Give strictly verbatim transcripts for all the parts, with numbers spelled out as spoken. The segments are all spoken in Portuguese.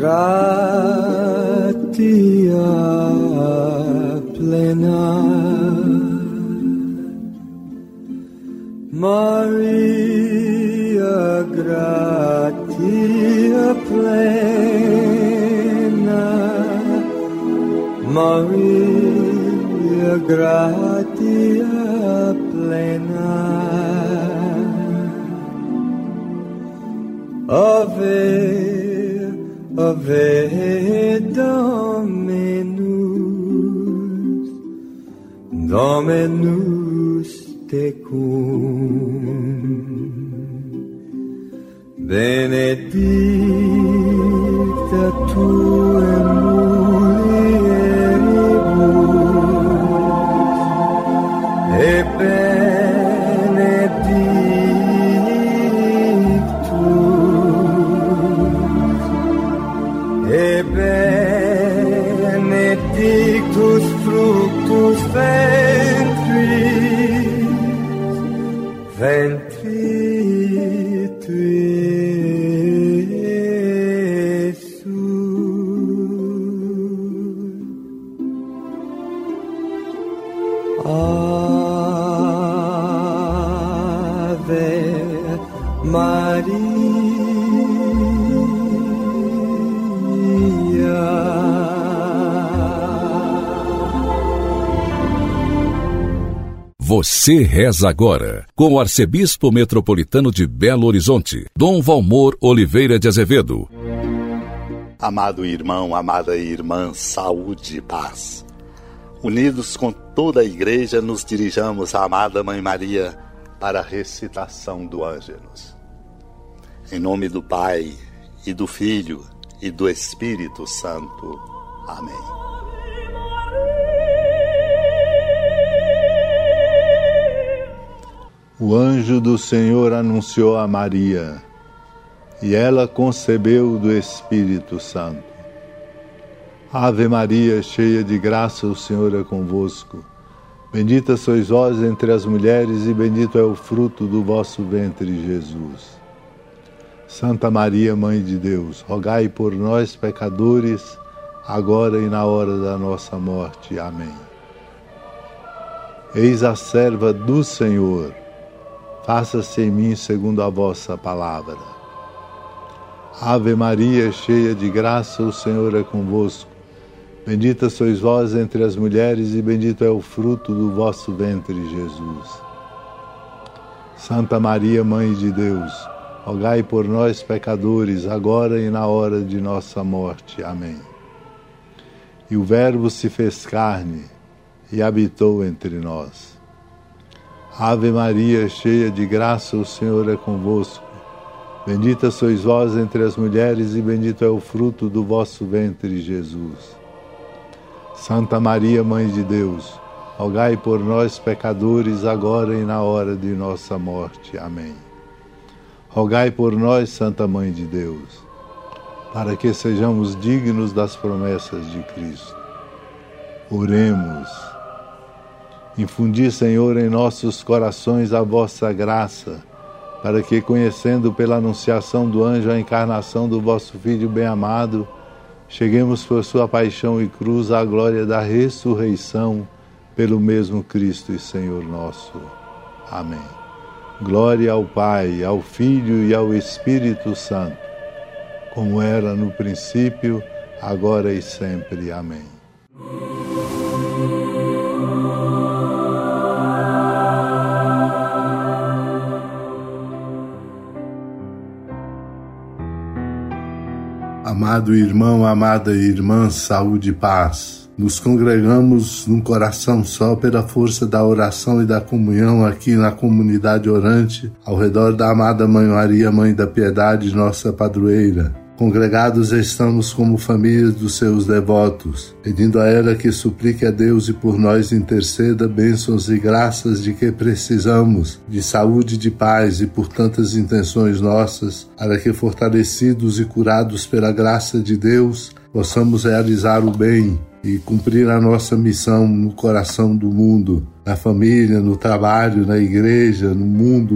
gratia plena, Maria gratia plena, Maria gratia plena, Ave, Ave Dominus, Dominus tecum, benedicta tu in mulieribus, e benedictus, e benedictus fructus ventris, ventris tui, Jesus. Ave Maria. Você reza agora com o arcebispo metropolitano de Belo Horizonte, Dom Valmor Oliveira de Azevedo. Amado irmão, amada irmã, saúde e paz. Unidos com toda a igreja, nos dirijamos à amada Mãe Maria para a recitação do Ângelus. Em nome do Pai, e do Filho, e do Espírito Santo. Amém. O anjo do Senhor anunciou a Maria, e ela concebeu do Espírito Santo. Ave Maria, cheia de graça, o Senhor é convosco. Bendita sois vós entre as mulheres, e bendito é o fruto do vosso ventre, Jesus. Santa Maria, Mãe de Deus, rogai por nós, pecadores, agora e na hora da nossa morte. Amém. Eis a serva do Senhor. Faça-se em mim segundo a vossa palavra. Ave Maria, cheia de graça, o Senhor é convosco. Bendita sois vós entre as mulheres, e bendito é o fruto do vosso ventre, Jesus. Santa Maria, Mãe de Deus, rogai por nós, pecadores, agora e na hora de nossa morte. Amém. E o Verbo se fez carne e habitou entre nós. Ave Maria, cheia de graça, o Senhor é convosco. Bendita sois vós entre as mulheres, e bendito é o fruto do vosso ventre, Jesus. Santa Maria, Mãe de Deus, rogai por nós, pecadores, agora e na hora de nossa morte. Amém. Rogai por nós, Santa Mãe de Deus, para que sejamos dignos das promessas de Cristo. Oremos. Infundi, Senhor, em nossos corações a vossa graça, para que, conhecendo pela anunciação do anjo a encarnação do vosso Filho bem-amado, cheguemos por sua paixão e cruz à glória da ressurreição, pelo mesmo Cristo e Senhor nosso. Amém. Glória ao Pai, ao Filho e ao Espírito Santo, como era no princípio, agora e sempre. Amém. Amado irmão, amada irmã, saúde e paz. Nos congregamos num coração só pela força da oração e da comunhão aqui na comunidade orante, ao redor da amada Mãe Maria, Mãe da Piedade, nossa padroeira. Congregados estamos como famílias dos seus devotos, pedindo a ela que suplique a Deus e por nós interceda bênçãos e graças de que precisamos, de saúde e de paz e por tantas intenções nossas, para que fortalecidos e curados pela graça de Deus, possamos realizar o bem e cumprir a nossa missão no coração do mundo, na família, no trabalho, na igreja, no mundo,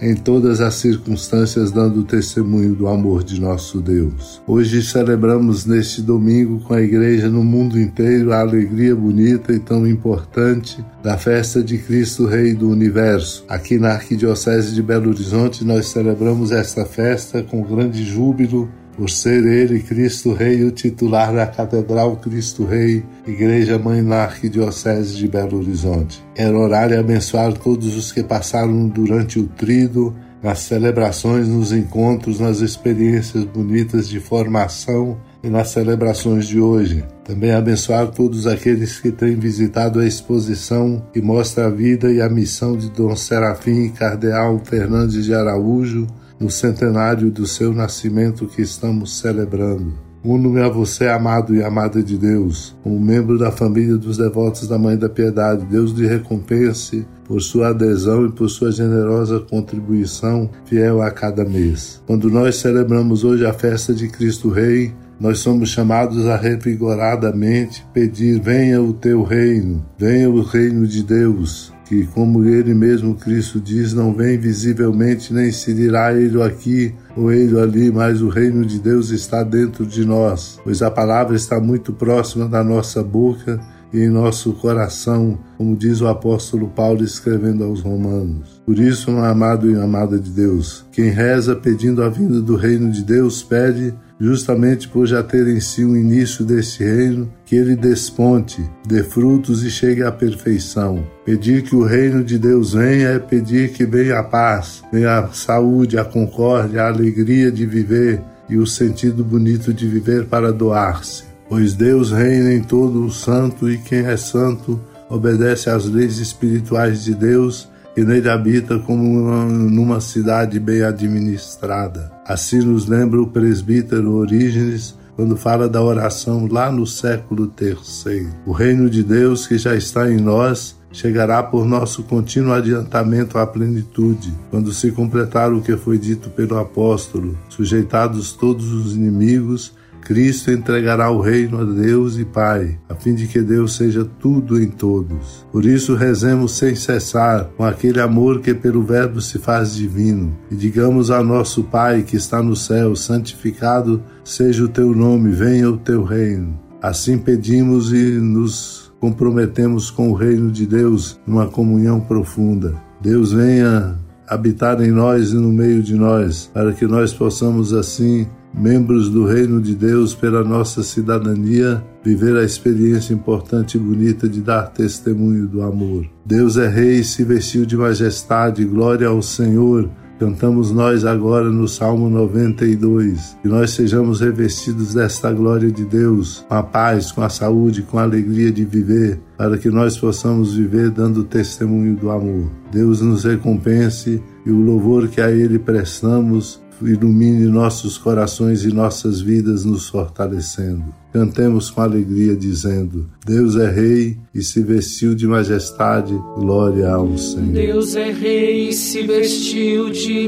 em todas as circunstâncias, dando testemunho do amor de nosso Deus. Hoje celebramos neste domingo com a Igreja no mundo inteiro a alegria bonita e tão importante da festa de Cristo Rei do Universo. Aqui na Arquidiocese de Belo Horizonte nós celebramos esta festa com grande júbilo, por ser ele, Cristo Rei, o titular da Catedral Cristo Rei, Igreja Mãe na Arquidiocese de Belo Horizonte. Quero orar e abençoar todos os que passaram durante o tríduo, nas celebrações, nos encontros, nas experiências bonitas de formação e nas celebrações de hoje. Também abençoar todos aqueles que têm visitado a exposição que mostra a vida e a missão de Dom Serafim Cardeal Fernandes de Araújo, no centenário do seu nascimento que estamos celebrando. Uno-me a você, amado e amada de Deus, como membro da família dos devotos da Mãe da Piedade. Deus lhe recompense por sua adesão e por sua generosa contribuição fiel a cada mês. Quando nós celebramos hoje a festa de Cristo Rei, nós somos chamados a revigoradamente pedir: venha o teu reino, venha o reino de Deus, que, como ele mesmo, Cristo diz, não vem visivelmente, nem se dirá ele aqui ou ele ali, mas o reino de Deus está dentro de nós, pois a palavra está muito próxima da nossa boca e em nosso coração, como diz o apóstolo Paulo escrevendo aos Romanos. Por isso, meu amado e amada de Deus, quem reza pedindo a vinda do reino de Deus, pede, justamente por já ter em si o início deste reino, que ele desponte, dê frutos e chegue à perfeição. Pedir que o reino de Deus venha é pedir que venha a paz, venha a saúde, a concórdia, a alegria de viver e o sentido bonito de viver para doar-se. Pois Deus reina em todo o santo, e quem é santo obedece às leis espirituais de Deus, que nele habita como uma, numa cidade bem administrada. Assim nos lembra o presbítero Orígenes, quando fala da oração lá no século terceiro. O reino de Deus que já está em nós chegará por nosso contínuo adiantamento à plenitude, quando se completar o que foi dito pelo apóstolo: sujeitados todos os inimigos, Cristo entregará o reino a Deus e Pai, a fim de que Deus seja tudo em todos. Por isso rezemos sem cessar, com aquele amor que pelo Verbo se faz divino, e digamos a nosso Pai que está no céu: santificado seja o teu nome, venha o teu reino. Assim pedimos e nos comprometemos com o reino de Deus numa comunhão profunda. Deus venha habitar em nós e no meio de nós, para que nós possamos assim, membros do reino de Deus, pela nossa cidadania, viver a experiência importante e bonita de dar testemunho do amor. Deus é Rei e se vestiu de majestade, glória ao Senhor. Cantamos nós agora no Salmo noventa e dois, que nós sejamos revestidos desta glória de Deus, com a paz, com a saúde, com a alegria de viver, para que nós possamos viver dando testemunho do amor. Deus nos recompense e o louvor que a Ele prestamos ilumine nossos corações e nossas vidas, nos fortalecendo. Cantemos com alegria dizendo: Deus é Rei e se vestiu de majestade, glória ao Senhor. Deus é Rei e se vestiu de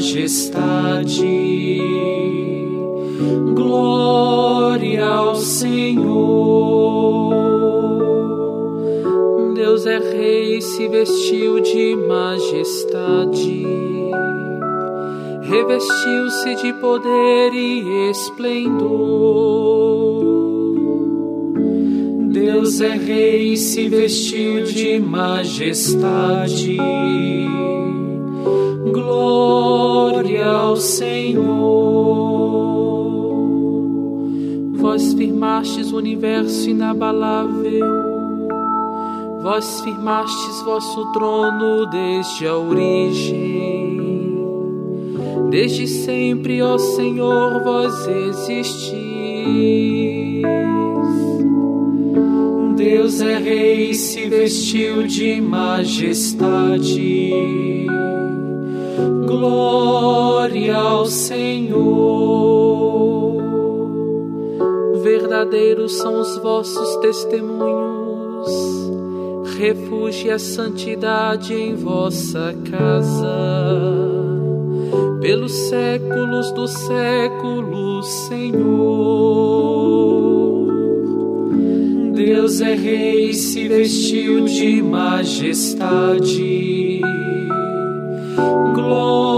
majestade, glória ao Senhor. Deus é Rei e se vestiu de majestade, revestiu-se de poder e esplendor. Deus é Rei e se vestiu de majestade, glória ao Senhor. Vós firmastes o universo inabalável, vós firmastes vosso trono desde a origem. Desde sempre, ó Senhor, vós existis. Deus é Rei e se vestiu de majestade, glória ao Senhor. Verdadeiros são os vossos testemunhos, refúgio e a santidade em vossa casa. Pelos séculos dos séculos, Senhor. Deus é Rei e se vestiu de majestade, glória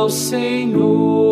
ao Senhor.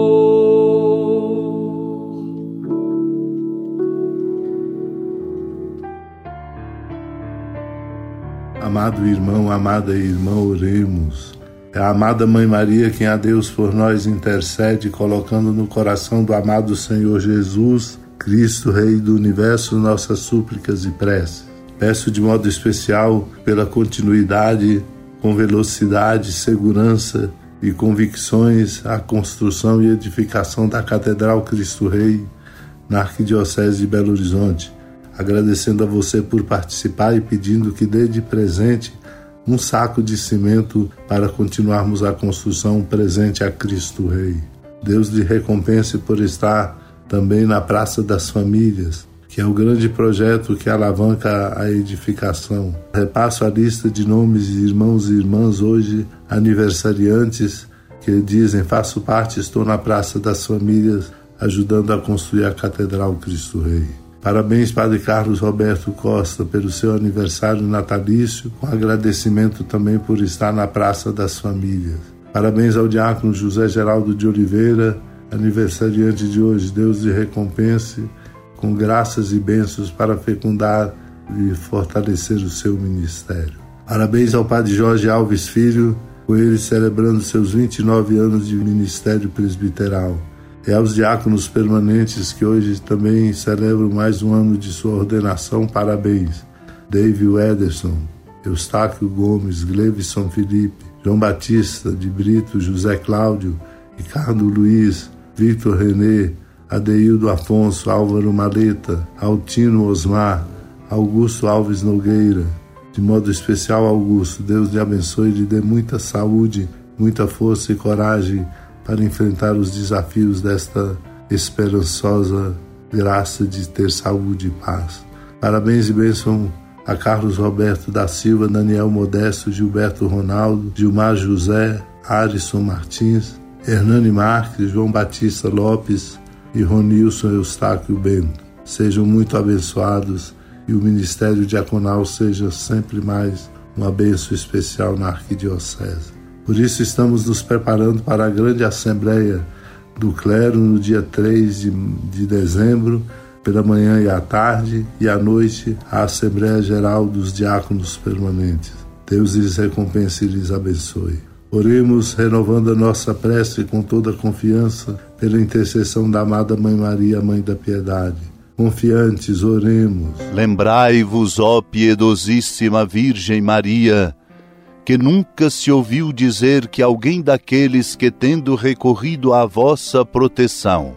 Amado irmão, amada irmã, oremos. É a amada Mãe Maria quem a Deus por nós intercede, colocando no coração do amado Senhor Jesus, Cristo, Rei do Universo, nossas súplicas e preces. Peço de modo especial pela continuidade, com velocidade, segurança e convicções, a construção e edificação da Catedral Cristo Rei na Arquidiocese de Belo Horizonte. Agradecendo a você por participar e pedindo que dê de presente um saco de cimento para continuarmos a construção presente a Cristo Rei. Deus lhe recompense por estar também na Praça das Famílias, que é o grande projeto que alavanca a edificação. Repasso a lista de nomes de irmãos e irmãs hoje aniversariantes que dizem: faço parte, estou na Praça das Famílias ajudando a construir a Catedral Cristo Rei. Parabéns, Padre Carlos Roberto Costa, pelo seu aniversário natalício, com agradecimento também por estar na Praça das Famílias. Parabéns ao diácono José Geraldo de Oliveira, aniversariante de hoje. Deus lhe recompense com graças e bênçãos para fecundar e fortalecer o seu ministério. Parabéns ao Padre Jorge Alves Filho, com ele celebrando seus vinte e nove anos de ministério presbiteral. E aos diáconos permanentes que hoje também celebram mais um ano de sua ordenação, parabéns. David Ederson, Eustáquio Gomes, Gleivson Felipe, João Batista de Brito, José Cláudio, Ricardo Luiz, Victor René, Adeildo Afonso, Álvaro Maleta, Altino Osmar, Augusto Alves Nogueira. De modo especial, Augusto, Deus lhe abençoe e lhe dê muita saúde, muita força e coragem para enfrentar os desafios desta esperançosa graça de ter saúde e paz. Parabéns e bênção a Carlos Roberto da Silva, Daniel Modesto, Gilberto Ronaldo, Gilmar José, Arisson Martins, Hernani Marques, João Batista Lopes e Ronilson Eustáquio Bento. Sejam muito abençoados e o Ministério Diaconal seja sempre mais uma bênção especial na Arquidiocese. Por isso estamos nos preparando para a grande Assembleia do Clero no dia três de, de dezembro, pela manhã e à tarde, e à noite a Assembleia Geral dos Diáconos Permanentes. Deus lhes recompense e lhes abençoe. Oremos renovando a nossa prece com toda a confiança pela intercessão da amada Mãe Maria, Mãe da Piedade. Confiantes, oremos. Lembrai-vos, ó piedosíssima Virgem Maria, que nunca se ouviu dizer que alguém daqueles que, tendo recorrido à vossa proteção,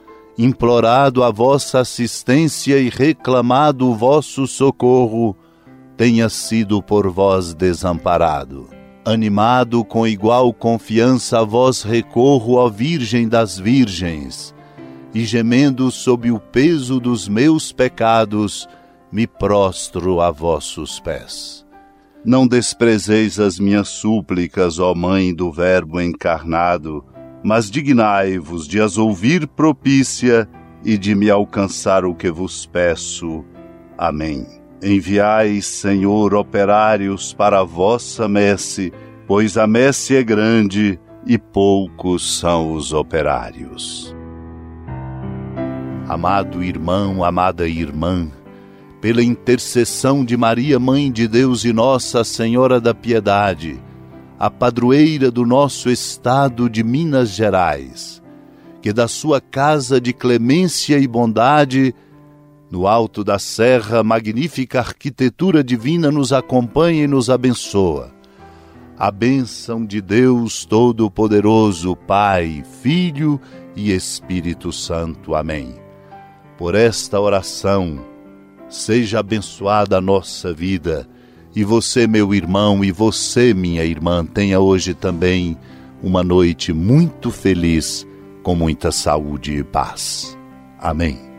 implorado a vossa assistência e reclamado o vosso socorro, tenha sido por vós desamparado. Animado com igual confiança, a vós recorro, ó Virgem das Virgens, e gemendo sob o peso dos meus pecados, me prostro a vossos pés. Não desprezeis as minhas súplicas, ó Mãe do Verbo encarnado, mas dignai-vos de as ouvir propícia e de me alcançar o que vos peço. Amém. Enviai, Senhor, operários para a vossa messe, pois a messe é grande e poucos são os operários. Amado irmão, amada irmã, pela intercessão de Maria, Mãe de Deus e Nossa Senhora da Piedade, a padroeira do nosso estado de Minas Gerais, que da sua casa de clemência e bondade, no alto da serra, magnífica arquitetura divina nos acompanha e nos abençoa. A bênção de Deus Todo-Poderoso, Pai, Filho e Espírito Santo. Amém. Por esta oração, seja abençoada a nossa vida, e você, meu irmão, e você, minha irmã, tenha hoje também uma noite muito feliz, com muita saúde e paz. Amém.